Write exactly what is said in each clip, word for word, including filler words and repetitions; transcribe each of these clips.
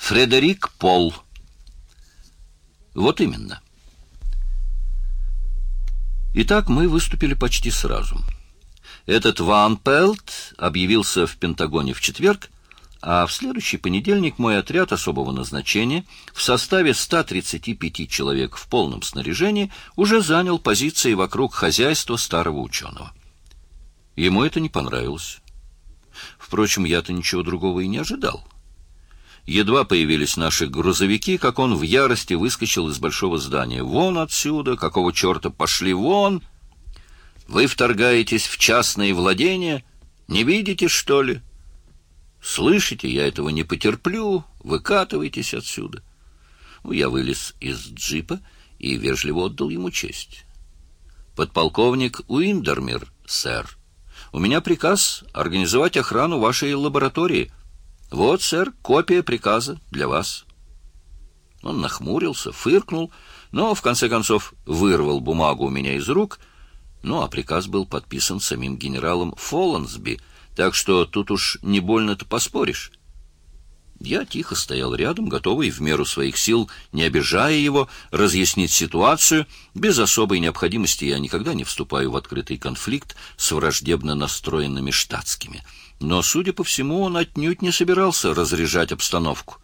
Фредерик Пол. Вот именно. Итак, мы выступили почти сразу. Этот Ван Пелт объявился в Пентагоне в четверг, а в следующий понедельник мой отряд особого назначения в составе ста тридцати пяти человек в полном снаряжении уже занял позиции вокруг хозяйства старого ученого. Ему это не понравилось. Впрочем, я-то ничего другого и не ожидал. Едва появились наши грузовики, как он в ярости выскочил из большого здания. «Вон отсюда! Какого черта? Пошли вон! Вы вторгаетесь в частные владения? Не видите, что ли? Слышите, я этого не потерплю, выкатывайтесь отсюда». Ну, я вылез из джипа и вежливо отдал ему честь. «Подполковник Уиндермир, сэр, у меня приказ организовать охрану вашей лаборатории. Вот, сэр, копия приказа для вас». Он нахмурился, фыркнул, но в конце концов вырвал бумагу у меня из рук. Ну, а приказ был подписан самим генералом Фолансби, так что тут уж не больно-то поспоришь. Я тихо стоял рядом, готовый в меру своих сил, не обижая его, разъяснить ситуацию. Без особой необходимости я никогда не вступаю в открытый конфликт с враждебно настроенными штатскими. Но, судя по всему, он отнюдь не собирался разряжать обстановку.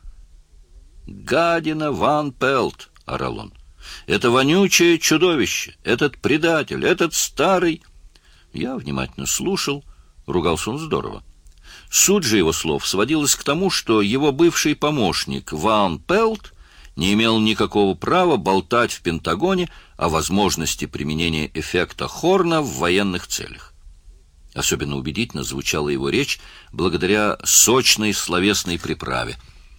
«Гадина Ван Пелт!» — орал он. «Это вонючее чудовище! Этот предатель! Этот старый...» Я внимательно слушал. Ругался он здорово. Суть же его слов сводилась к тому, что его бывший помощник Ван Пелт не имел никакого права болтать в Пентагоне о возможности применения эффекта Хорна в военных целях. Особенно убедительно звучала его речь благодаря сочной словесной приправе.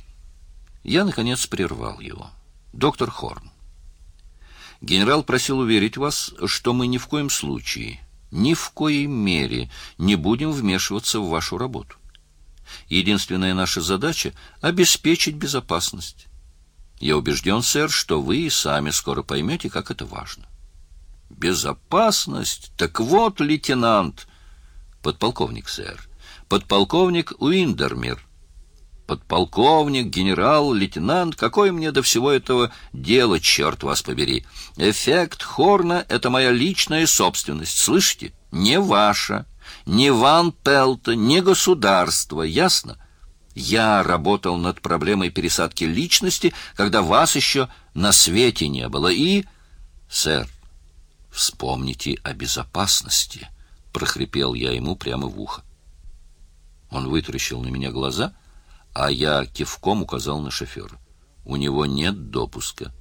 Я, наконец, прервал его. «Доктор Хорн, генерал просил уверить вас, что мы ни в коем случае, ни в коей мере не будем вмешиваться в вашу работу. Единственная наша задача — обеспечить безопасность. Я убежден, сэр, что вы и сами скоро поймете, как это важно». «Безопасность? Так вот, лейтенант...» «Подполковник, сэр. Подполковник Уиндермир». «Подполковник, генерал, лейтенант, какое мне до всего этого дело, черт вас побери? Эффект Хорна — это моя личная собственность, слышите? Не ваша, не Ван Пелта, не государство, ясно? Я работал над проблемой пересадки личности, когда вас еще на свете не было, и...» «Сэр, вспомните о безопасности», — прохрипел я ему прямо в ухо. Он вытаращил на меня глаза, а я кивком указал на шофера. «У него нет допуска».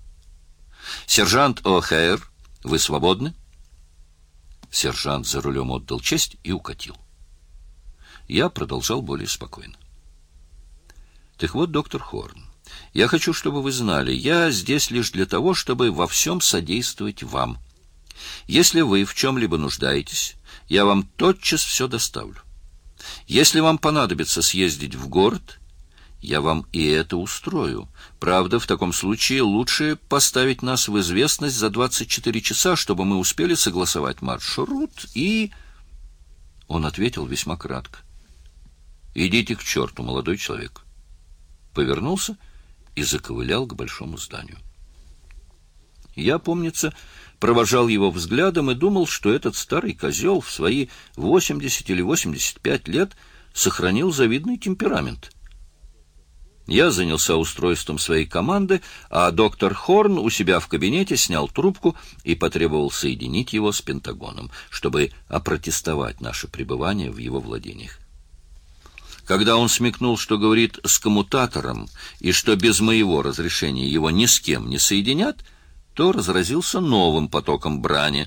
«Сержант О'Хейр, вы свободны?» Сержант за рулем отдал честь и укатил. Я продолжал более спокойно. «Так вот, доктор Хорн, я хочу, чтобы вы знали, я здесь лишь для того, чтобы во всем содействовать вам. Если вы в чем-либо нуждаетесь, я вам тотчас все доставлю. Если вам понадобится съездить в город, я вам и это устрою. Правда, в таком случае лучше поставить нас в известность за двадцать четыре часа, чтобы мы успели согласовать маршрут и...» Он ответил весьма кратко. «Идите к черту, молодой человек». Повернулся и заковылял к большому зданию. Я, помнится, провожал его взглядом и думал, что этот старый козел в свои восемьдесят или восемьдесят пять лет сохранил завидный темперамент. Я занялся устройством своей команды, а доктор Хорн у себя в кабинете снял трубку и потребовал соединить его с Пентагоном, чтобы опротестовать наше пребывание в его владениях. Когда он смекнул, что говорит с коммутатором и что без моего разрешения его ни с кем не соединят, то разразился новым потоком брани.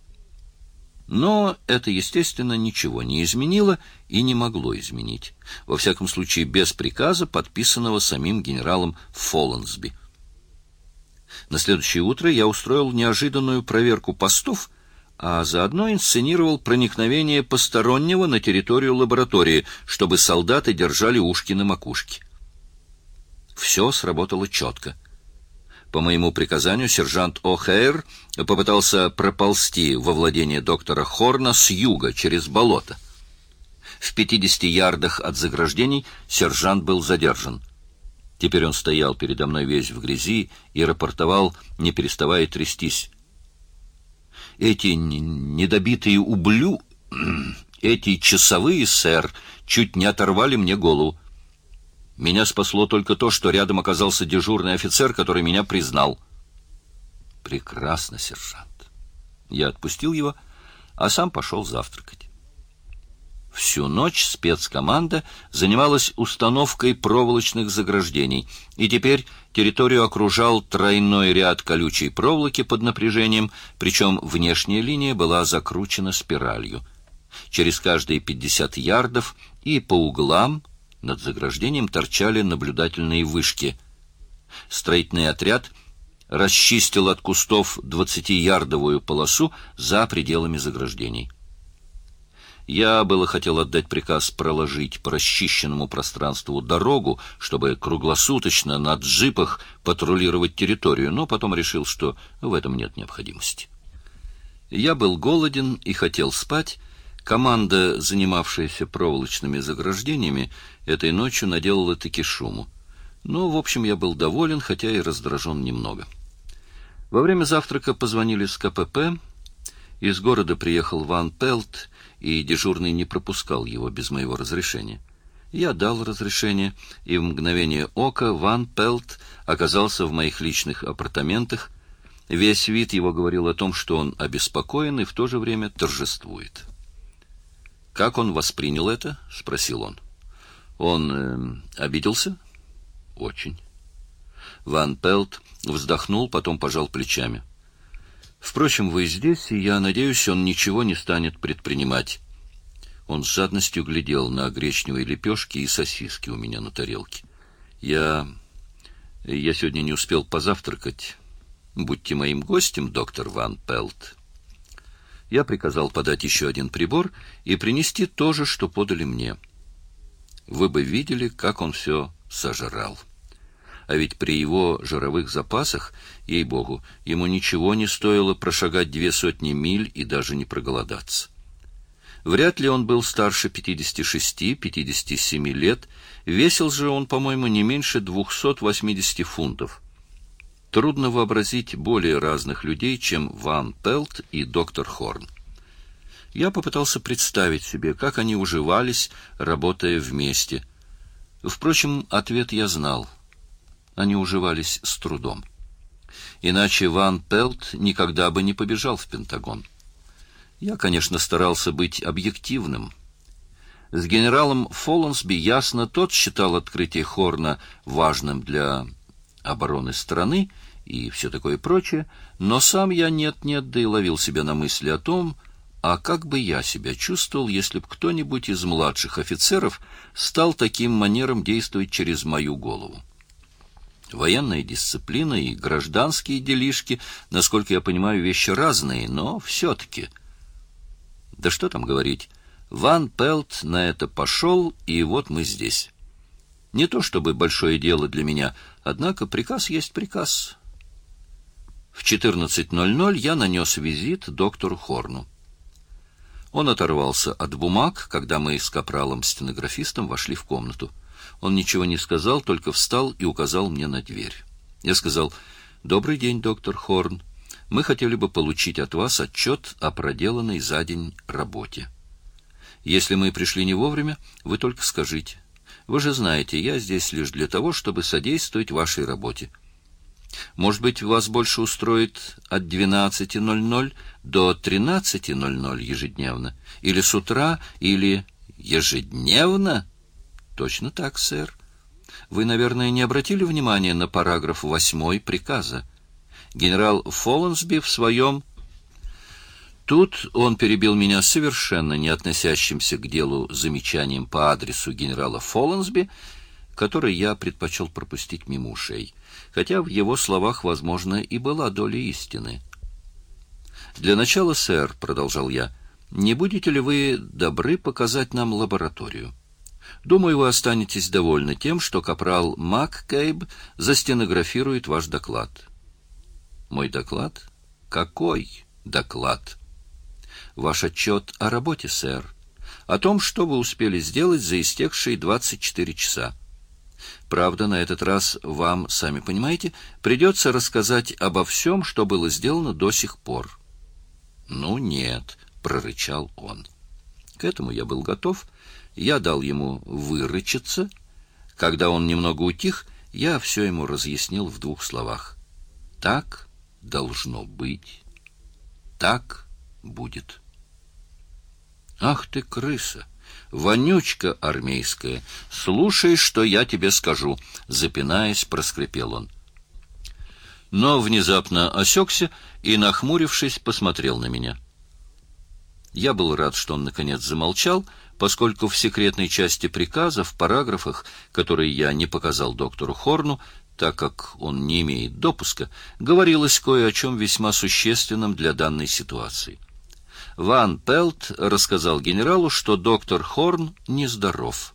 Но это, естественно, ничего не изменило и не могло изменить. Во всяком случае, без приказа, подписанного самим генералом Фолансби. На следующее утро я устроил неожиданную проверку постов, а заодно инсценировал проникновение постороннего на территорию лаборатории, чтобы солдаты держали ушки на макушке. Все сработало четко. По моему приказанию сержант О'Хейр попытался проползти во владение доктора Хорна с юга через болото. В пятидесяти ярдах от заграждений сержант был задержан. Теперь он стоял передо мной весь в грязи и рапортовал, не переставая трястись. Эти недобитые ублю... Эти часовые, сэр, чуть не оторвали мне голову. Меня спасло только то, что рядом оказался дежурный офицер, который меня признал. Прекрасно, сержант. Я отпустил его, а сам пошел завтракать. Всю ночь спецкоманда занималась установкой проволочных заграждений, и теперь территорию окружал тройной ряд колючей проволоки под напряжением, причем внешняя линия была закручена спиралью. Через каждые пятьдесят ярдов и по углам над заграждением торчали наблюдательные вышки. Строительный отряд расчистил от кустов двадцатиярдовую полосу за пределами заграждений. Я было хотел отдать приказ проложить по расчищенному пространству дорогу, чтобы круглосуточно на джипах патрулировать территорию, но потом решил, что в этом нет необходимости. Я был голоден и хотел спать. Команда, занимавшаяся проволочными заграждениями, этой ночью наделала-таки шуму. Но, в общем, я был доволен, хотя и раздражен немного. Во время завтрака позвонили с ка пэ пэ. Из города приехал Ван Пелт, и дежурный не пропускал его без моего разрешения. Я дал разрешение, и в мгновение ока Ван Пелт оказался в моих личных апартаментах. Весь вид его говорил о том, что он обеспокоен и в то же время торжествует. «Как он воспринял это?» — спросил он. «Он э, обиделся?» «Очень». Ван Пелт вздохнул, потом пожал плечами. «Впрочем, вы здесь, и я надеюсь, он ничего не станет предпринимать». Он с жадностью глядел на гречневые лепешки и сосиски у меня на тарелке. «Я... я сегодня не успел позавтракать. Будьте моим гостем, доктор Ван Пелт». Я приказал подать еще один прибор и принести то же, что подали мне. Вы бы видели, как он все сожрал. А ведь при его жировых запасах, ей-богу, ему ничего не стоило прошагать две сотни миль и даже не проголодаться. Вряд ли он был старше пятидесяти шести — пятидесяти семи лет, весил же он, по-моему, не меньше двухсот восьмидесяти фунтов. Трудно вообразить более разных людей, чем Ван Пелт и доктор Хорн. Я попытался представить себе, как они уживались, работая вместе. Впрочем, ответ я знал. Они уживались с трудом. Иначе Ван Пелт никогда бы не побежал в Пентагон. Я, конечно, старался быть объективным. С генералом Фоллансби ясно, тот считал открытие Хорна важным для обороны страны и все такое прочее, но сам я нет-нет, да и ловил себя на мысли о том, а как бы я себя чувствовал, если бы кто-нибудь из младших офицеров стал таким манером действовать через мою голову. Военная дисциплина и гражданские делишки, насколько я понимаю, вещи разные, но все-таки... Да что там говорить, Ван Пелт на это пошел, и вот мы здесь. Не то чтобы большое дело для меня, однако приказ есть приказ. В четырнадцать ноль ноль я нанес визит доктору Хорну. Он оторвался от бумаг, когда мы с капралом-стенографистом вошли в комнату. Он ничего не сказал, только встал и указал мне на дверь. Я сказал: «Добрый день, доктор Хорн. Мы хотели бы получить от вас отчет о проделанной за день работе. Если мы пришли не вовремя, вы только скажите. Вы же знаете, я здесь лишь для того, чтобы содействовать вашей работе. Может быть, вас больше устроит от двенадцати ноль ноль до тринадцати ноль ноль ежедневно? Или с утра, или ежедневно?» «Точно так, сэр. Вы, наверное, не обратили внимания на параграф восьмой приказа. Генерал Фоллансби в своем...» Тут он перебил меня совершенно не относящимся к делу замечанием по адресу генерала Фоллансби, который я предпочел пропустить мимо ушей, хотя в его словах, возможно, и была доля истины. «Для начала, сэр, — продолжал я, — не будете ли вы добры показать нам лабораторию? Думаю, вы останетесь довольны тем, что капрал МакКейб застенографирует ваш доклад». «Мой доклад? Какой доклад?» «Ваш отчет о работе, сэр. О том, что вы успели сделать за истекшие двадцать четыре часа. Правда, на этот раз вам, сами понимаете, придется рассказать обо всем, что было сделано до сих пор. — Ну, нет, — прорычал он. К этому я был готов. Я дал ему вырычаться. Когда он немного утих, я все ему разъяснил в двух словах. Так должно быть. Так будет. Ах ты, крыса! Вонючка армейская! Слушай, что я тебе скажу, запинаясь, проскрипел он. Но внезапно осекся и, нахмурившись, посмотрел на меня. Я был рад, что он наконец замолчал, поскольку в секретной части приказа, в параграфах, которые я не показал доктору Хорну, так как он не имеет допуска, говорилось кое о чем весьма существенном для данной ситуации. Ван Пелт рассказал генералу, что доктор Хорн нездоров.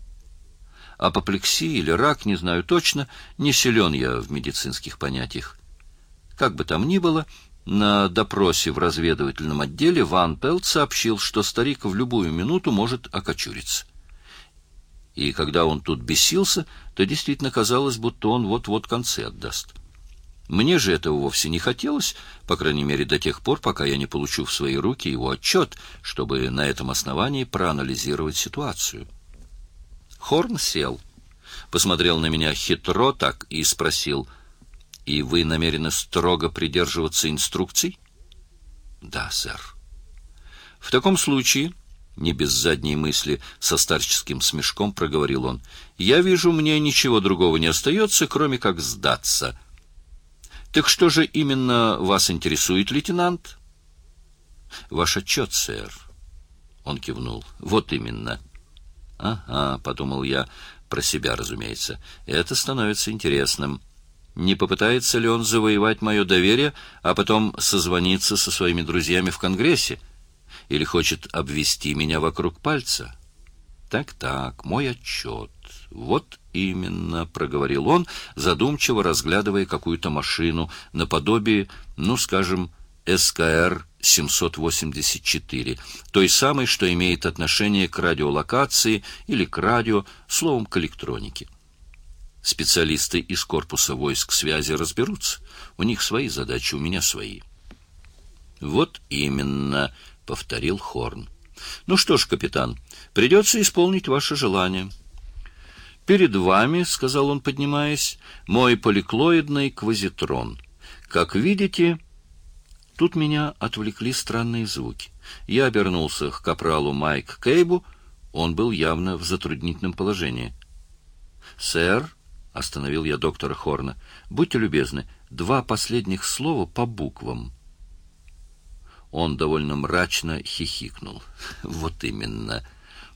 Апоплексия или рак, не знаю точно, не силен я в медицинских понятиях. Как бы там ни было, на допросе в разведывательном отделе Ван Пелт сообщил, что старик в любую минуту может окочуриться. И когда он тут бесился, то действительно казалось, будто он вот-вот концы отдаст. Мне же этого вовсе не хотелось, по крайней мере до тех пор, пока я не получу в свои руки его отчет, чтобы на этом основании проанализировать ситуацию. Хорн сел, посмотрел на меня хитро так и спросил: «И вы намерены строго придерживаться инструкций?» «Да, сэр». «В таком случае...» Не без задней мысли, со старческим смешком проговорил он. «Я вижу, мне ничего другого не остается, кроме как сдаться. Так что же именно вас интересует, лейтенант?» «Ваш отчет, сэр». Он кивнул. «Вот именно». «Ага», — подумал я, про себя, разумеется. «Это становится интересным. Не попытается ли он завоевать мое доверие, а потом созвониться со своими друзьями в Конгрессе? Или хочет обвести меня вокруг пальца? Так-так, мой отчет. Вот именно, проговорил он, задумчиво разглядывая какую-то машину наподобие, ну, скажем, эс ка эр семьсот восемьдесят четыре, той самой, что имеет отношение к радиолокации или к радио, словом, к электронике. Специалисты из корпуса войск связи разберутся. У них свои задачи, у меня свои. Вот именно, — повторил Хорн. «Ну что ж, капитан, придется исполнить ваше желание». «Перед вами, — сказал он, поднимаясь, — мой поликлоидный квазитрон. Как видите...» Тут меня отвлекли странные звуки. Я обернулся к капралу Майк Кейбу. Он был явно в затруднительном положении. «Сэр, — остановил я доктора Хорна, — будьте любезны, два последних слова по буквам». Он довольно мрачно хихикнул. Вот именно.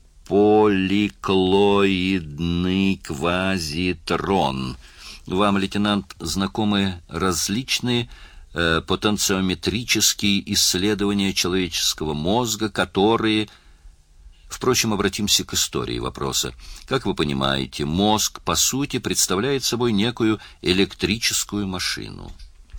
Поликлоидный квазитрон. Вам, лейтенант, знакомы различные э, потенциометрические исследования человеческого мозга, которые... Впрочем, обратимся к истории вопроса. Как вы понимаете, мозг, по сути, представляет собой некую электрическую машину.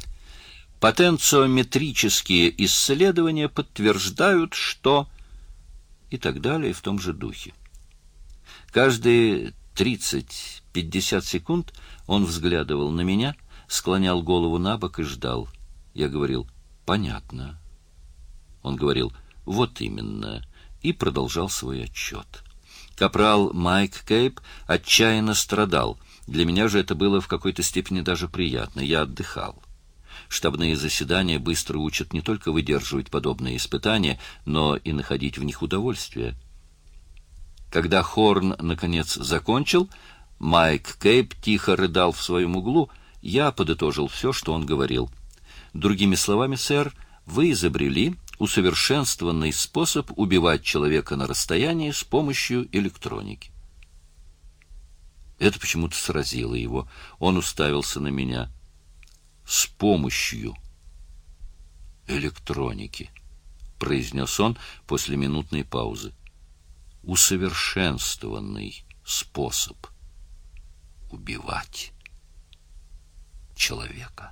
Потенциометрические исследования подтверждают, что... И так далее в том же духе. Каждые тридцать-пятьдесят секунд он взглядывал на меня, склонял голову набок и ждал. Я говорил: «Понятно». Он говорил: «Вот именно», и продолжал свой отчет. Капрал Майк Кейб отчаянно страдал. Для меня же это было в какой-то степени даже приятно. Я отдыхал. Штабные заседания быстро учат не только выдерживать подобные испытания, но и находить в них удовольствие. Когда Хорн, наконец, закончил, Майк Кейб тихо рыдал в своем углу, я подытожил все, что он говорил. Другими словами, сэр, вы изобрели усовершенствованный способ убивать человека на расстоянии с помощью электроники. Это почему-то сразило его. Он уставился на меня. «С помощью электроники», — произнес он после минутной паузы. «Усовершенствованный способ убивать человека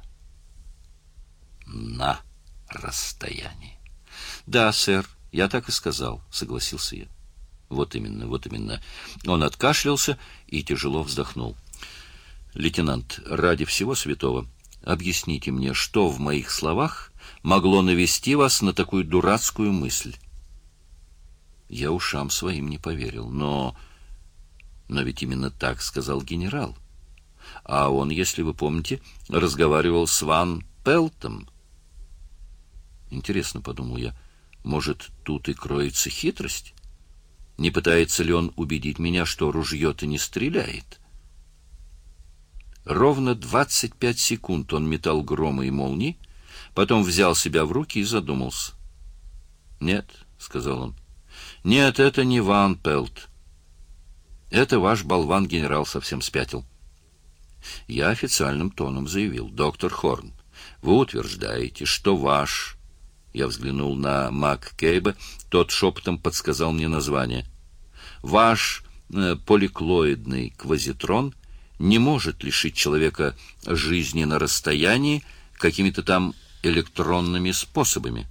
на расстоянии». «Да, сэр, я так и сказал», — согласился я. Вот именно, вот именно. Он откашлялся и тяжело вздохнул. Лейтенант, ради всего святого, объясните мне, что в моих словах могло навести вас на такую дурацкую мысль? Я ушам своим не поверил, но... Но ведь именно так сказал генерал. А он, если вы помните, разговаривал с Ван Пелтом. Интересно, подумал я, может, тут и кроется хитрость? Не пытается ли он убедить меня, что ружье-то не стреляет? Ровно двадцать пять секунд он метал громы и молнии, потом взял себя в руки и задумался. «Нет», — сказал он, — «нет, это не Ван Пелт. Это ваш болван-генерал совсем спятил». Я официальным тоном заявил: «Доктор Хорн, вы утверждаете, что ваш...» Я взглянул на МакКейба, тот шепотом подсказал мне название. «Ваш э, поликлоидный квазитрон не может лишить человека жизни на расстоянии какими-то там электронными способами».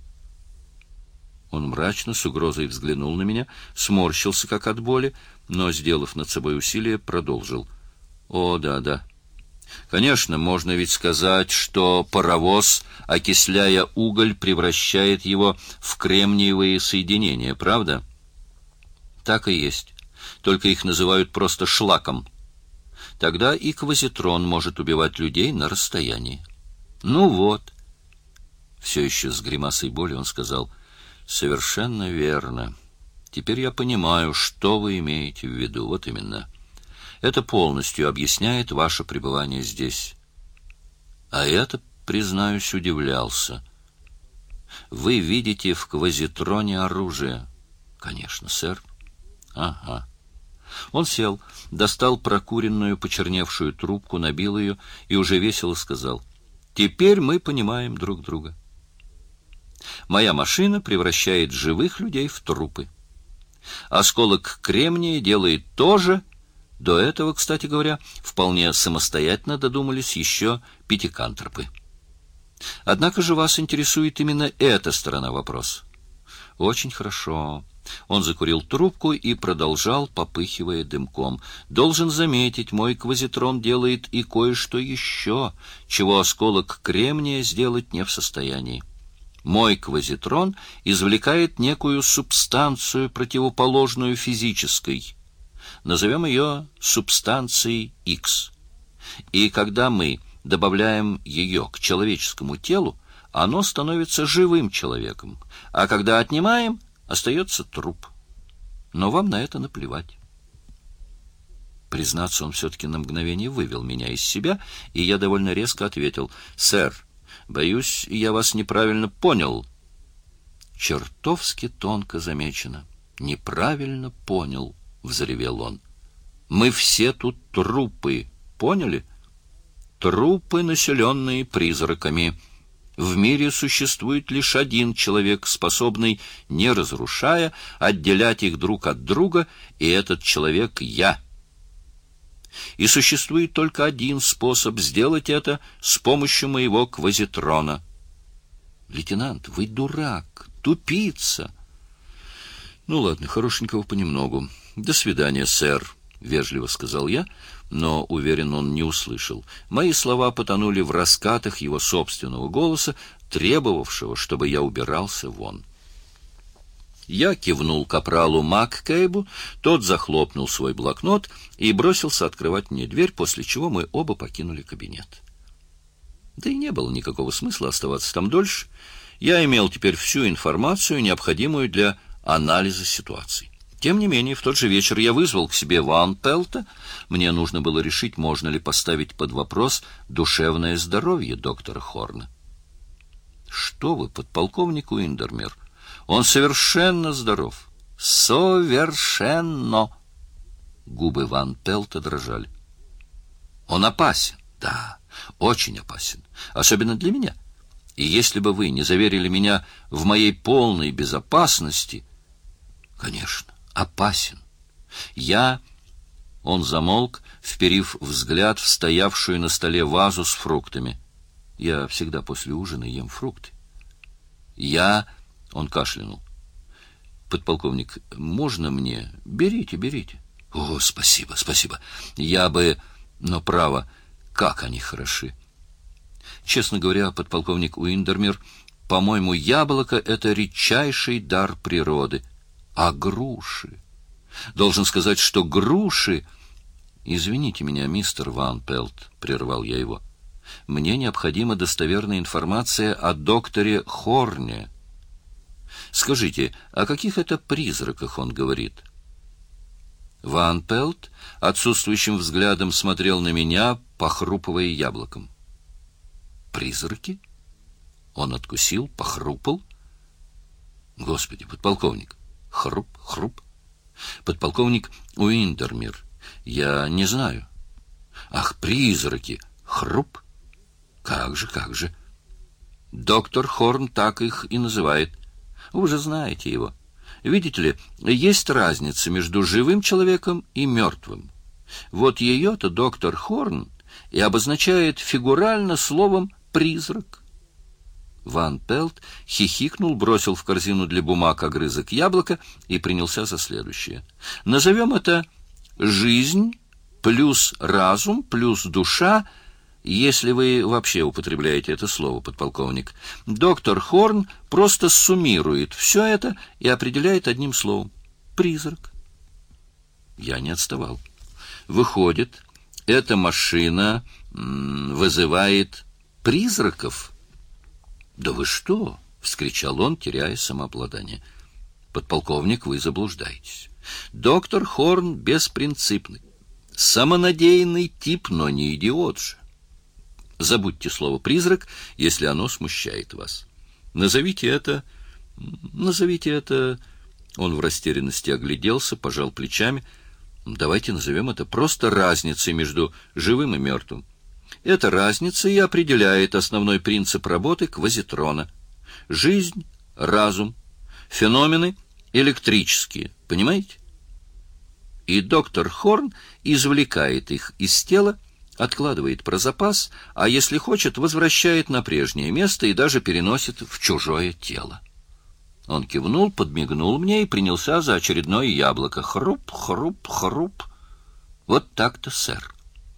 Он мрачно, с угрозой взглянул на меня, сморщился как от боли, но, сделав над собой усилие, продолжил: «О, да-да. Конечно, можно ведь сказать, что паровоз, окисляя уголь, превращает его в кремниевые соединения, правда? Так и есть. Только их называют просто шлаком. Тогда и квазитрон может убивать людей на расстоянии». «Ну вот». Все еще с гримасой боли он сказал: «Совершенно верно. Теперь я понимаю, что вы имеете в виду. Вот именно. Это полностью объясняет ваше пребывание здесь». А это, признаюсь, удивлялся. «Вы видите в квазитроне оружие?» «Конечно, сэр». «Ага». Он сел, достал прокуренную, почерневшую трубку, набил ее и уже весело сказал: «Теперь мы понимаем друг друга. Моя машина превращает живых людей в трупы. Осколок кремния делает то же. До этого, кстати говоря, вполне самостоятельно додумались еще пятикантропы. Однако же вас интересует именно эта сторона вопроса. Очень хорошо». Он закурил трубку и продолжал, попыхивая дымком: «Должен заметить, мой квазитрон делает и кое-что еще, чего осколок кремния сделать не в состоянии. Мой квазитрон извлекает некую субстанцию, противоположную физической. Назовем ее субстанцией X. И когда мы добавляем ее к человеческому телу, оно становится живым человеком, а когда отнимаем, остается труп. Но вам на это наплевать». Признаться, он все-таки на мгновение вывел меня из себя, и я довольно резко ответил: «Сэр, боюсь, я вас неправильно понял». «Чертовски тонко замечено. Неправильно понял», — взревел он. «Мы все тут трупы, поняли? Трупы, населенные призраками. В мире существует лишь один человек, способный, не разрушая, отделять их друг от друга, и этот человек — я. И существует только один способ сделать это с помощью моего квазитрона». «Лейтенант, вы дурак, тупица». «Ну ладно, хорошенького понемногу. До свидания, сэр», — вежливо сказал я, но, уверен, он не услышал. Мои слова потонули в раскатах его собственного голоса, требовавшего, чтобы я убирался вон. Я кивнул капралу МакКейбу, тот захлопнул свой блокнот и бросился открывать мне дверь, после чего мы оба покинули кабинет. Да и не было никакого смысла оставаться там дольше. Я имел теперь всю информацию, необходимую для анализа ситуации. Тем не менее, в тот же вечер я вызвал к себе Ван Пелта. Мне нужно было решить, можно ли поставить под вопрос душевное здоровье доктора Хорна. «Что вы, подполковник Уиндермир? Он совершенно здоров. Совершенно!» Губы Ван Пелта дрожали. «Он опасен, да, очень опасен, особенно для меня. И если бы вы не заверили меня в моей полной безопасности...» «Конечно, опасен. Я...» Он замолк, вперив взгляд в стоявшую на столе вазу с фруктами. Я всегда после ужина ем фрукты. «Я...» Он кашлянул. Подполковник, можно мне? Берите, берите. О, спасибо, спасибо. Я бы... Но право, как они хороши. Честно говоря, подполковник Уиндермир, по-моему, яблоко — это редчайший дар природы. А груши? Должен сказать, что груши... Извините меня, мистер Ван Пелт, — прервал я его. Мне необходима достоверная информация о докторе Хорне. Скажите, о каких это призраках он говорит? Ван Пелт отсутствующим взглядом смотрел на меня, похрупывая яблоком. Призраки? Он откусил, похрупал. Господи, подполковник, хруп, хруп. Подполковник Уиндермир, я не знаю. Ах, призраки, хруп. Как же, как же. Доктор Хорн так их и называет. Вы же знаете его. Видите ли, есть разница между живым человеком и мертвым. Вот ее-то доктор Хорн и обозначает фигурально словом «призрак». Ван Пелт хихикнул, бросил в корзину для бумаг огрызок яблока и принялся за следующее. Назовем это «жизнь плюс разум плюс душа», если вы вообще употребляете это слово, подполковник. Доктор Хорн просто суммирует все это и определяет одним словом — призрак. Я не отставал. Выходит, эта машина м, вызывает призраков? Да вы что? — вскричал он, теряя самообладание. Подполковник, вы заблуждаетесь. Доктор Хорн беспринципный, самонадеянный тип, но не идиот же. Забудьте слово «призрак», если оно смущает вас. Назовите это... Назовите это... Он в растерянности огляделся, пожал плечами. Давайте назовем это просто разницей между живым и мертвым. Эта разница и определяет основной принцип работы квазитрона. Жизнь, разум, феномены электрические. Понимаете? И доктор Хорн извлекает их из тела, откладывает про запас, а если хочет, возвращает на прежнее место и даже переносит в чужое тело. Он кивнул, подмигнул мне и принялся за очередное яблоко. Хруп, хруп, хруп. Вот так-то, сэр.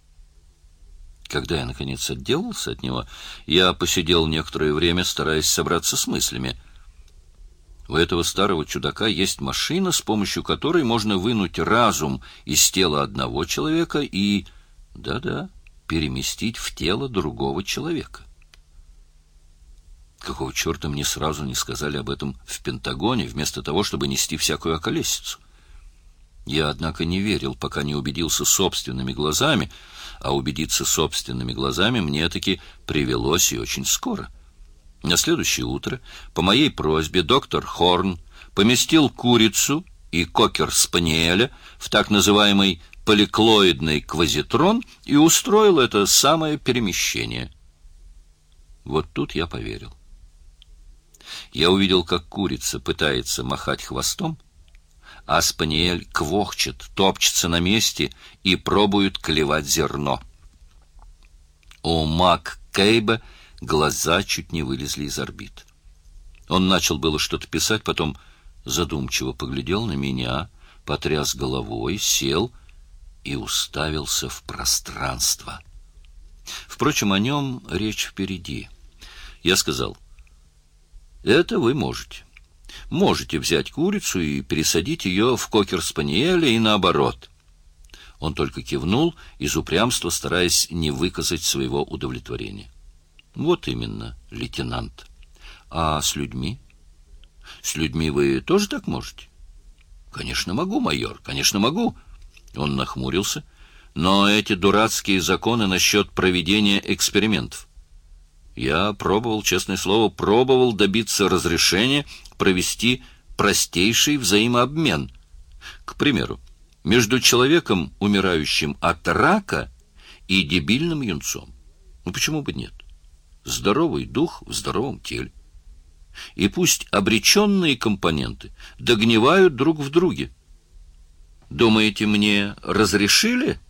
Когда я, наконец, отделался от него, я посидел некоторое время, стараясь собраться с мыслями. У этого старого чудака есть машина, с помощью которой можно вынуть разум из тела одного человека и... Да-да, переместить в тело другого человека. Какого черта мне сразу не сказали об этом в Пентагоне, вместо того, чтобы нести всякую околесицу? Я, однако, не верил, пока не убедился собственными глазами, а убедиться собственными глазами мне таки привелось и очень скоро. На следующее утро, по моей просьбе, доктор Хорн поместил курицу и кокер-спаниеля в так называемый поликлоидный квазитрон и устроил это самое перемещение. Вот тут я поверил. Я увидел, как курица пытается махать хвостом, а спаниель квохчет, топчется на месте и пробует клевать зерно. У Мак Кейба глаза чуть не вылезли из орбит. Он начал было что-то писать, потом задумчиво поглядел на меня, потряс головой, сел и уставился в пространство. Впрочем, о нем речь впереди. Я сказал: это вы можете. Можете взять курицу и пересадить ее в кокер-спаниеля и наоборот. Он только кивнул, из упрямства стараясь не выказать своего удовлетворения. Вот именно, лейтенант. А с людьми? С людьми вы тоже так можете? Конечно, могу, майор, конечно, могу. Он нахмурился. Но эти дурацкие законы насчет проведения экспериментов. Я пробовал, честное слово, пробовал добиться разрешения провести простейший взаимообмен. К примеру, между человеком, умирающим от рака, и дебильным юнцом. Ну, почему бы нет? Здоровый дух в здоровом теле. И пусть обреченные компоненты догнивают друг в друге. Думаете, мне разрешили?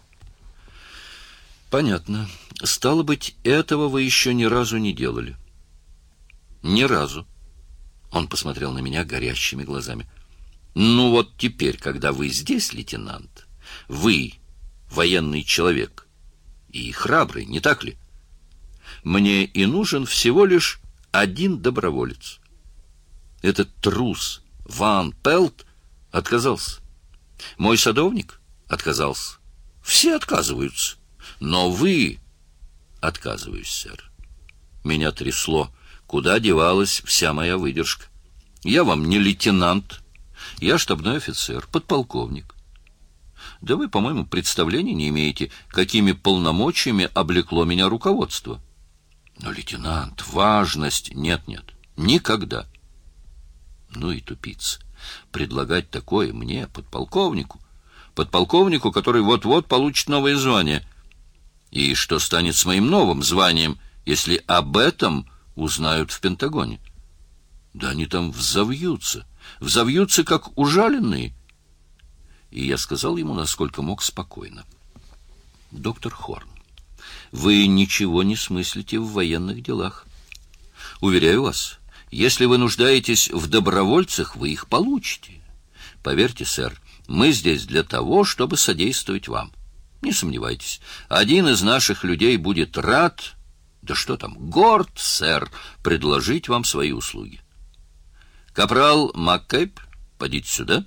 Понятно. Стало быть, этого вы еще ни разу не делали. Ни разу. Он посмотрел на меня горящими глазами. Ну вот теперь, когда вы здесь, лейтенант, вы военный человек и храбрый, не так ли? Мне и нужен всего лишь один доброволец. Этот трус Ван Пелт отказался. Мой садовник отказался. Все отказываются. Но вы... Отказываюсь, сэр. Меня трясло. Куда девалась вся моя выдержка? Я вам не лейтенант. Я штабной офицер, подполковник. Да вы, по-моему, представления не имеете, какими полномочиями облекло меня руководство. Но, лейтенант, важность... Нет-нет, никогда. Ну и тупица. Предлагать такое мне, подполковнику. Подполковнику, который вот-вот получит новое звание. И что станет с моим новым званием, если об этом узнают в Пентагоне? Да они там взовьются. Взовьются, как ужаленные. И я сказал ему, насколько мог, спокойно. Доктор Хорн, вы ничего не смыслите в военных делах. Уверяю вас, если вы нуждаетесь в добровольцах, вы их получите. Поверьте, сэр, мы здесь для того, чтобы содействовать вам. Не сомневайтесь, один из наших людей будет рад, да что там, горд, сэр, предложить вам свои услуги. Капрал МакКейб, подите сюда.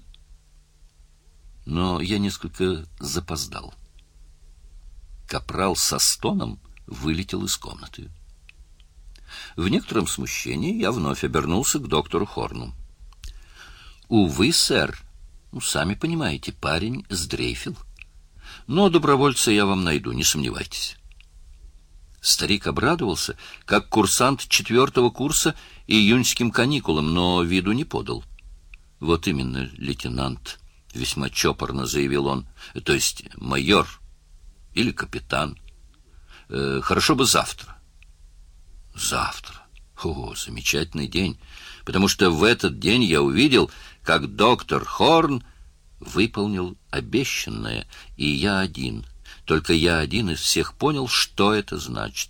Но я несколько запоздал. Капрал со стоном вылетел из комнаты. В некотором смущении я вновь обернулся к доктору Хорну. «Увы, сэр, ну, сами понимаете, парень сдрейфил. Но добровольца я вам найду, не сомневайтесь». Старик обрадовался, как курсант четвертого курса июньским каникулам, но виду не подал. «Вот именно, лейтенант», — весьма чопорно заявил он, — «то есть майор или капитан. Э, хорошо бы завтра». Завтра. О, замечательный день, потому что в этот день я увидел, как доктор Хорн выполнил обещанное, и я один, только я один из всех понял, что это значит.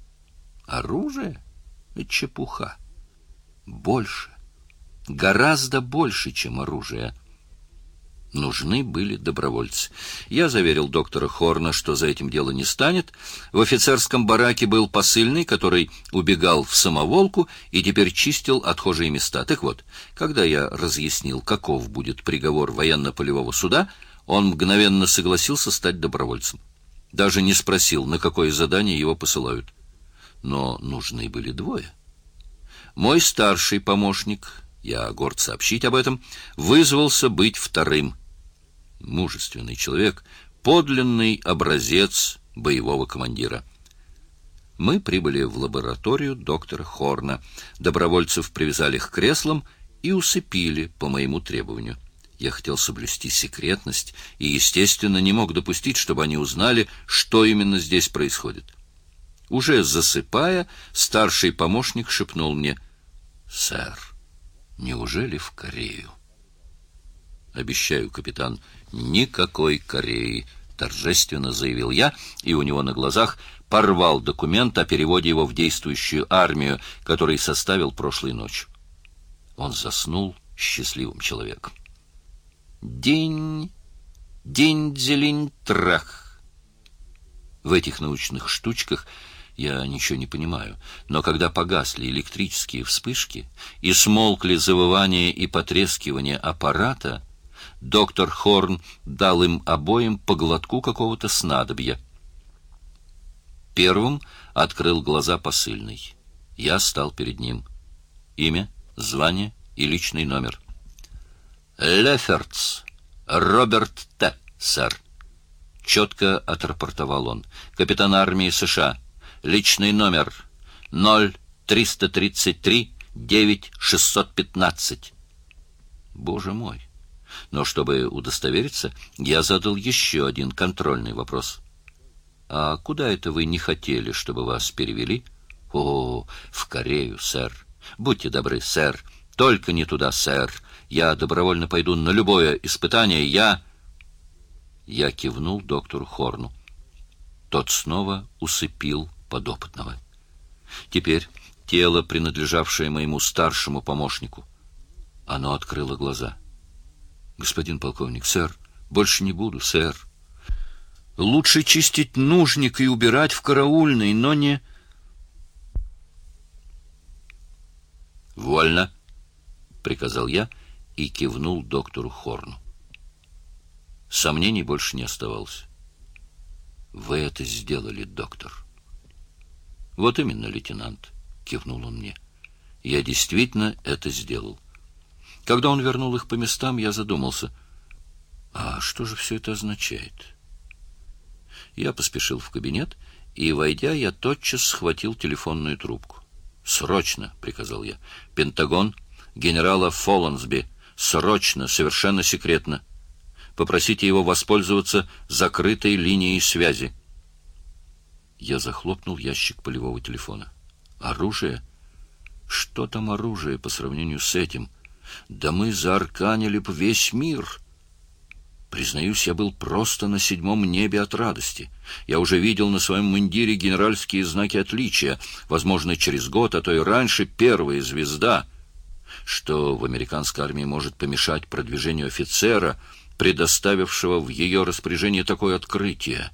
Оружие — это чепуха. Больше, гораздо больше, чем оружие. Нужны были добровольцы. Я заверил доктора Хорна, что за этим дело не станет. В офицерском бараке был посыльный, который убегал в самоволку и теперь чистил отхожие места. Так вот, когда я разъяснил, каков будет приговор военно-полевого суда, он мгновенно согласился стать добровольцем. Даже не спросил, на какое задание его посылают. Но нужны были двое. Мой старший помощник, я горд сообщить об этом, вызвался быть вторым. Мужественный человек, подлинный образец боевого командира. Мы прибыли в лабораторию доктора Хорна. Добровольцев привязали к креслам и усыпили по моему требованию. Я хотел соблюсти секретность и, естественно, не мог допустить, чтобы они узнали, что именно здесь происходит. Уже засыпая, старший помощник шепнул мне: «Сэр, неужели в Корею?» «Обещаю, капитан, никакой Кореи», — торжественно заявил я, и у него на глазах порвал документ о переводе его в действующую армию, который составил прошлой ночью. Он заснул счастливым человеком. День, день, зелень, трах. В этих научных штучках я ничего не понимаю, но когда погасли электрические вспышки и смолкли завывание и потрескивание аппарата, доктор Хорн дал им обоим по глотку какого-то снадобья. Первым открыл глаза посыльный. Я стал перед ним. Имя, звание и личный номер. «Леффертс, Роберт Т., сэр», — четко отрапортовал он. «Капитан армии США. Личный номер ноль триста тридцать три девять шестьсот пятнадцать». Боже мой! Но чтобы удостовериться, я задал еще один контрольный вопрос. «А куда это вы не хотели, чтобы вас перевели?» «О, в Корею, сэр. Будьте добры, сэр. Только не туда, сэр. Я добровольно пойду на любое испытание. Я...» Я кивнул доктору Хорну. Тот снова усыпил подопытного. Теперь тело, принадлежавшее моему старшему помощнику. Оно открыло глаза. Господин полковник, сэр, больше не буду, сэр. Лучше чистить нужник и убирать в караульной, но не... «Вольно», — приказал я и кивнул доктору Хорну. Сомнений больше не оставалось. «Вы это сделали, доктор». «Вот именно, лейтенант», — кивнул он мне. «Я действительно это сделал». Когда он вернул их по местам, я задумался. А что же все это означает? Я поспешил в кабинет, и, войдя, я тотчас схватил телефонную трубку. «Срочно!» — приказал я. «Пентагон, генерала Фолансби. Срочно, совершенно секретно. Попросите его воспользоваться закрытой линией связи». Я захлопнул ящик полевого телефона. «Оружие? Что там оружие по сравнению с этим? Да мы заарканили б весь мир!» Признаюсь, я был просто на седьмом небе от радости. Я уже видел на своем мундире генеральские знаки отличия, возможно, через год, а то и раньше, первая звезда. Что в американской армии может помешать продвижению офицера, предоставившего в ее распоряжение такое открытие?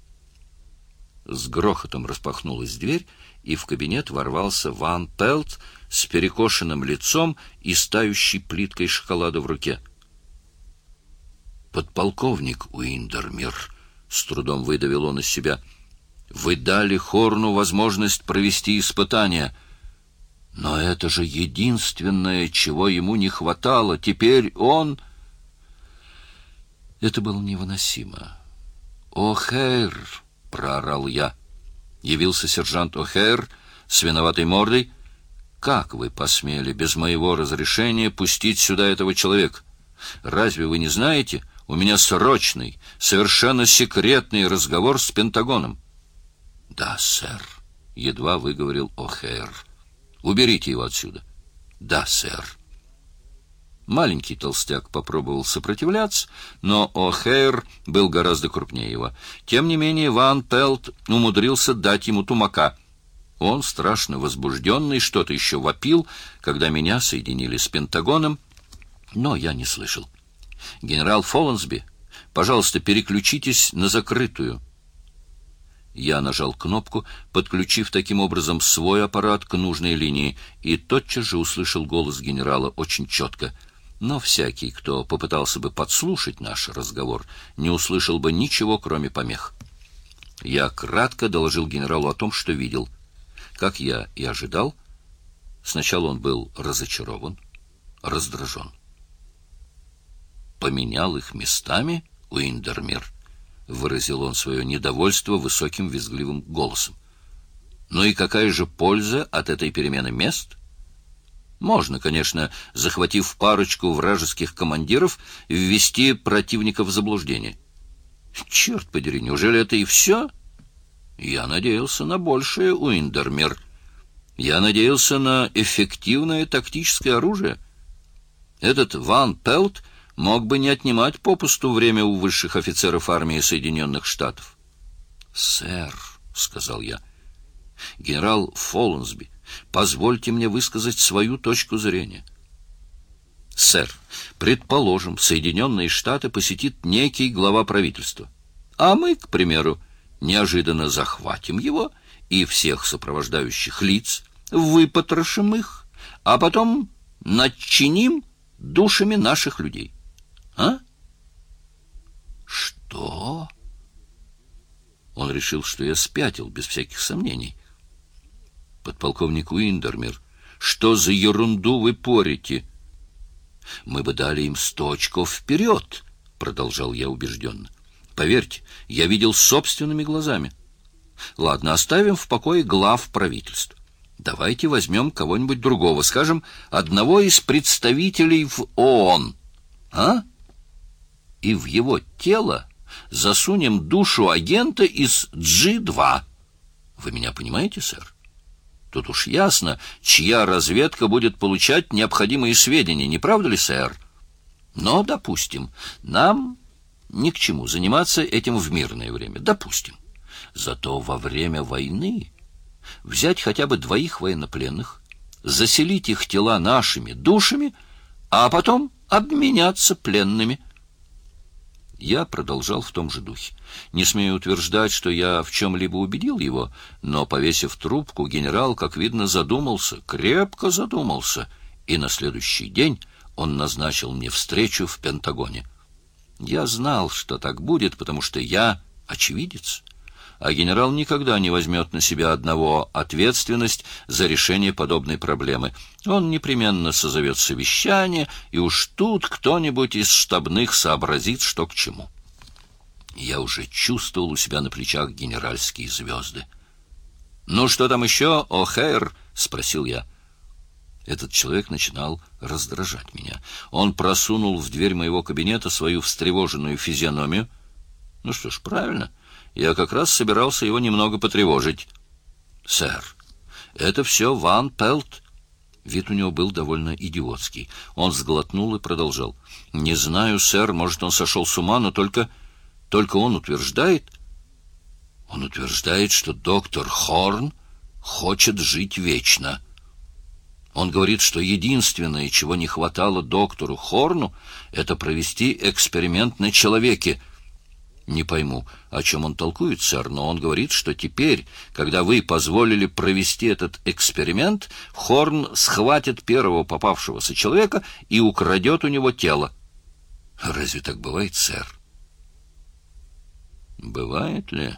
С грохотом распахнулась дверь, и в кабинет ворвался Ван Пелт с перекошенным лицом и стающей плиткой шоколада в руке. «Подполковник Уиндермир», — с трудом выдавил он из себя, — «вы дали Хорну возможность провести испытания. Но это же единственное, чего ему не хватало. Теперь он...» Это было невыносимо. «О'Хейр!» — проорал я. Явился сержант О'Хейр с виноватой мордой. «Как вы посмели без моего разрешения пустить сюда этого человека? Разве вы не знаете, у меня срочный, совершенно секретный разговор с Пентагоном». «Да, сэр», — едва выговорил О'Хейр. «Уберите его отсюда». «Да, сэр». Маленький толстяк попробовал сопротивляться, но О'Хейр был гораздо крупнее его. Тем не менее, Ван Пелт умудрился дать ему тумака. Он, страшно возбужденный, что-то еще вопил, когда меня соединили с Пентагоном, но я не слышал. «Генерал Фолансби, пожалуйста, переключитесь на закрытую». Я нажал кнопку, подключив таким образом свой аппарат к нужной линии, и тотчас же услышал голос генерала очень четко. Но всякий, кто попытался бы подслушать наш разговор, не услышал бы ничего, кроме помех. Я кратко доложил генералу о том, что видел. Как я и ожидал, сначала он был разочарован, раздражен. «Поменял их местами, Уиндермир», — выразил он свое недовольство высоким визгливым голосом. «Ну и какая же польза от этой перемены мест? Можно, конечно, захватив парочку вражеских командиров, ввести противника в заблуждение. Черт подери, неужели это и все? Я надеялся на большее, Уиндермир. Я надеялся на эффективное тактическое оружие. Этот Ван Пелт мог бы не отнимать попусту время у высших офицеров армии Соединенных Штатов». «Сэр», — сказал я, — «генерал Фолансби, позвольте мне высказать свою точку зрения». «Сэр, предположим, Соединенные Штаты посетит некий глава правительства, а мы, к примеру, неожиданно захватим его и всех сопровождающих лиц, выпотрошим их, а потом начиним душами наших людей. А?» «Что?» Он решил, что я спятил, без всяких сомнений. «Подполковник Уиндермир, что за ерунду вы порите?» «Мы бы дали им сто очков вперед», — продолжал я убежденно. «Поверьте, я видел собственными глазами. Ладно, оставим в покое глав правительств. Давайте возьмем кого-нибудь другого, скажем, одного из представителей в ООН, а? И в его тело засунем душу агента из джи два. Вы меня понимаете, сэр? Тут уж ясно, чья разведка будет получать необходимые сведения, не правда ли, сэр? Но, допустим, нам ни к чему заниматься этим в мирное время, допустим. Зато во время войны взять хотя бы двоих военнопленных, заселить их тела нашими душами, а потом обменяться пленными. Я продолжал в том же духе. Не смею утверждать, что я в чем-либо убедил его, но, повесив трубку, генерал, как видно, задумался, крепко задумался, и на следующий день он назначил мне встречу в Пентагоне. Я знал, что так будет, потому что я очевидец, а генерал никогда не возьмет на себя одного ответственность за решение подобной проблемы. Он непременно созовет совещание, и уж тут кто-нибудь из штабных сообразит, что к чему. Я уже чувствовал у себя на плечах генеральские звезды. «Ну, что там еще, О'Хейр?» — спросил я. Этот человек начинал раздражать меня. Он просунул в дверь моего кабинета свою встревоженную физиономию. Ну что ж, правильно. Я как раз собирался его немного потревожить. «Сэр, это все Ван Пелт». Вид у него был довольно идиотский. Он сглотнул и продолжал. «Не знаю, сэр, может, он сошел с ума, но только... только он утверждает... Он утверждает, что доктор Хорн хочет жить вечно. Он говорит, что единственное, чего не хватало доктору Хорну, это провести эксперимент на человеке. Не пойму, о чем он толкует, сэр, но он говорит, что теперь, когда вы позволили провести этот эксперимент, Хорн схватит первого попавшегося человека и украдет у него тело. Разве так бывает, сэр? Бывает ли?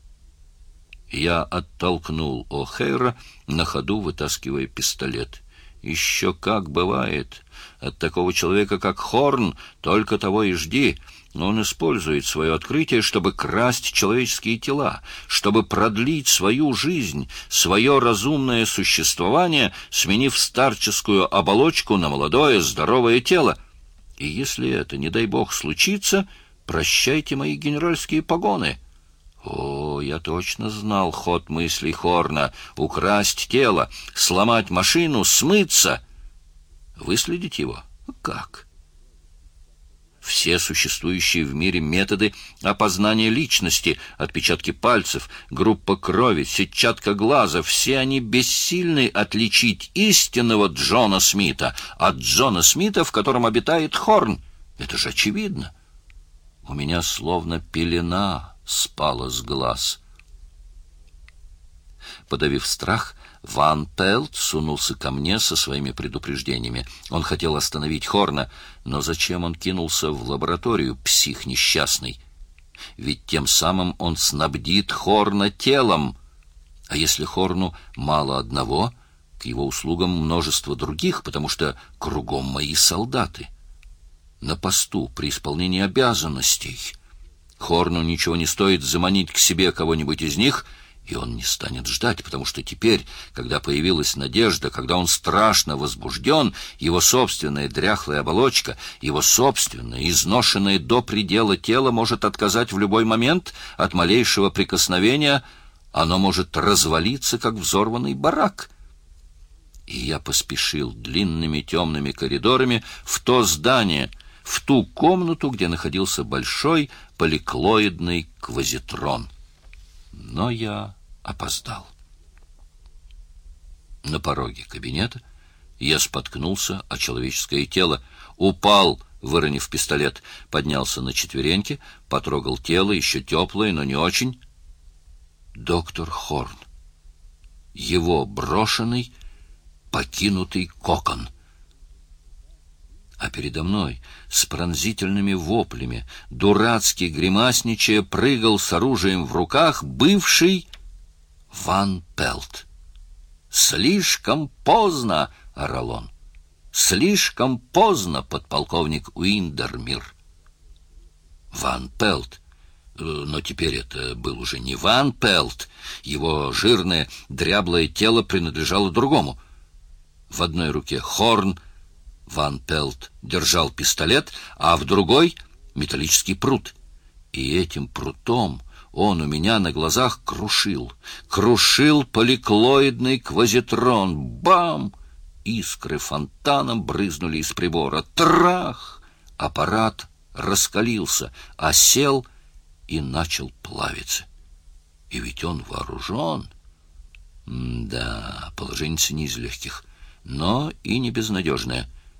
Я оттолкнул О'Хейра, на ходу вытаскивая пистолет. Еще как бывает. От такого человека, как Хорн, только того и жди. Он использует свое открытие, чтобы красть человеческие тела, чтобы продлить свою жизнь, свое разумное существование, сменив старческую оболочку на молодое здоровое тело. И если это, не дай бог, случится, прощайте мои генеральские погоны. О, я точно знал ход мыслей Хорна: украсть тело, сломать машину, смыться. Выследить его? Как? Все существующие в мире методы опознания личности, отпечатки пальцев, группа крови, сетчатка глаза, все они бессильны отличить истинного Джона Смита от Джона Смита, в котором обитает Хорн. Это же очевидно. У меня словно пелена спала с глаз. Подавив страх, Ван Пелт сунулся ко мне со своими предупреждениями. Он хотел остановить Хорна, но зачем он кинулся в лабораторию, псих несчастный? Ведь тем самым он снабдит Хорна телом. А если Хорну мало одного, к его услугам множество других, потому что кругом мои солдаты. На посту при исполнении обязанностей. Хорну ничего не стоит заманить к себе кого-нибудь из них, и он не станет ждать, потому что теперь, когда появилась надежда, когда он страшно возбужден, его собственная дряхлая оболочка, его собственное, изношенное до предела тело может отказать в любой момент от малейшего прикосновения, оно может развалиться, как взорванный барак. И я поспешил длинными темными коридорами в то здание, в ту комнату, где находился большой поликлоидный квазитрон. Но я опоздал. На пороге кабинета я споткнулся о человеческое тело, упал, выронив пистолет, поднялся на четвереньки, потрогал тело, еще теплое, но не очень. Доктор Хорн. Его брошенный, покинутый кокон. А передо мной с пронзительными воплями, дурацки гримасничая, прыгал с оружием в руках бывший Ван Пелт. «Слишком поздно!» — орал он. «Слишком поздно, подполковник Уиндермир!» Ван Пелт. Но теперь это был уже не Ван Пелт. Его жирное, дряблое тело принадлежало другому. В одной руке Хорн, Ван Пелт держал пистолет, а в другой — металлический прут. И этим прутом он у меня на глазах крушил. Крушил поликлоидный квазитрон. Бам! Искры фонтаном брызнули из прибора. Трах! Аппарат раскалился, осел и начал плавиться. И ведь он вооружен. М-да, положение не из легких, но и не безнадежное.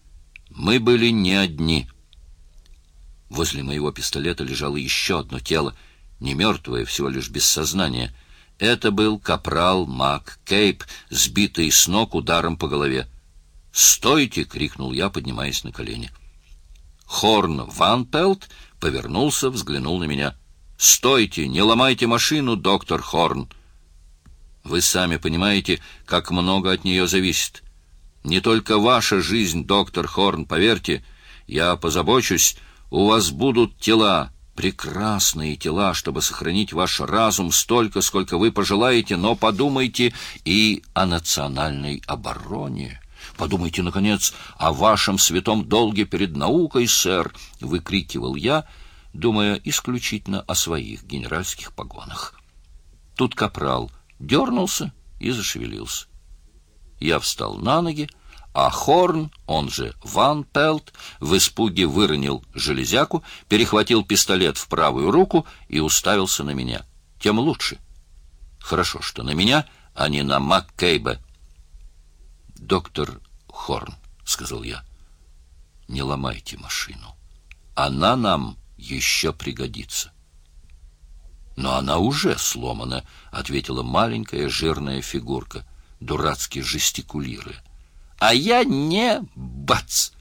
Мы были не одни. Возле моего пистолета лежало еще одно тело, не мертвое, всего лишь без сознания. Это был капрал Мак Кейб, сбитый с ног ударом по голове. «Стойте!» — крикнул я, поднимаясь на колени. Хорн Ван Пелт повернулся, взглянул на меня. «Стойте! Не ломайте машину, доктор Хорн! Вы сами понимаете, как много от нее зависит. Не только ваша жизнь, доктор Хорн, поверьте, я позабочусь, у вас будут тела, прекрасные тела, чтобы сохранить ваш разум столько, сколько вы пожелаете, но подумайте и о национальной обороне. Подумайте, наконец, о вашем святом долге перед наукой, сэр, — выкрикивал я, думая исключительно о своих генеральских погонах. Тут капрал дернулся и зашевелился. Я встал на ноги, а Хорн, он же Ван Пелт, в испуге выронил железяку, перехватил пистолет в правую руку и уставился на меня. Тем лучше. Хорошо, что на меня, а не на МакКейба. «Доктор Хорн», — сказал я, — «не ломайте машину. Она нам еще пригодится». «Но она уже сломана», — ответила маленькая жирная фигурка, дурацки жестикулируя. «А я не... бац!»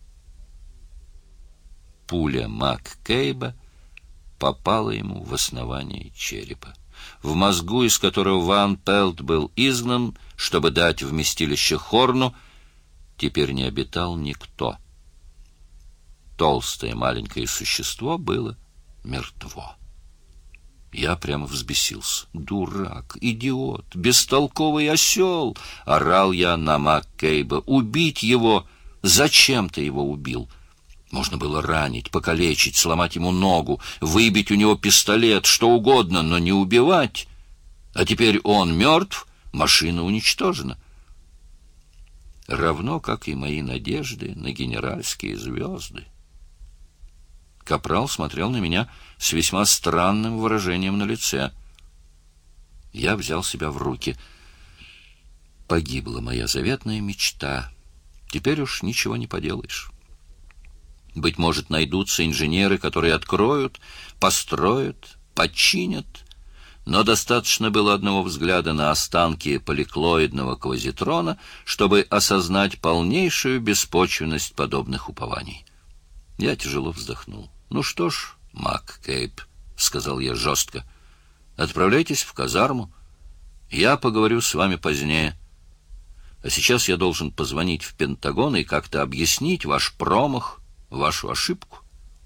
Пуля МакКейба попала ему в основание черепа. В мозгу, из которого Ван Пелт был изгнан, чтобы дать вместилище Хорну, теперь не обитал никто. Толстое маленькое существо было мертво. Я прямо взбесился. «Дурак, идиот, бестолковый осел!» — орал я на МакКейба. «Убить его! Зачем ты его убил? Можно было ранить, покалечить, сломать ему ногу, выбить у него пистолет, что угодно, но не убивать. А теперь он мертв, машина уничтожена. Равно, как и мои надежды на генеральские звезды». Капрал смотрел на меня с весьма странным выражением на лице. Я взял себя в руки. Погибла моя заветная мечта. Теперь уж ничего не поделаешь. Быть может, найдутся инженеры, которые откроют, построят, починят. Но достаточно было одного взгляда на останки поликлоидного квазитрона, чтобы осознать полнейшую беспочвенность подобных упований. Я тяжело вздохнул. «Ну что ж, МакКейб, — сказал я жестко, — отправляйтесь в казарму. Я поговорю с вами позднее. А сейчас я должен позвонить в Пентагон и как-то объяснить ваш промах, вашу ошибку».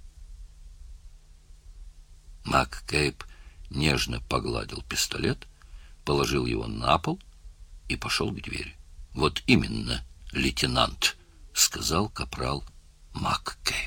МакКейб нежно погладил пистолет, положил его на пол и пошел к двери. «Вот именно, лейтенант, — сказал капрал МакКейб.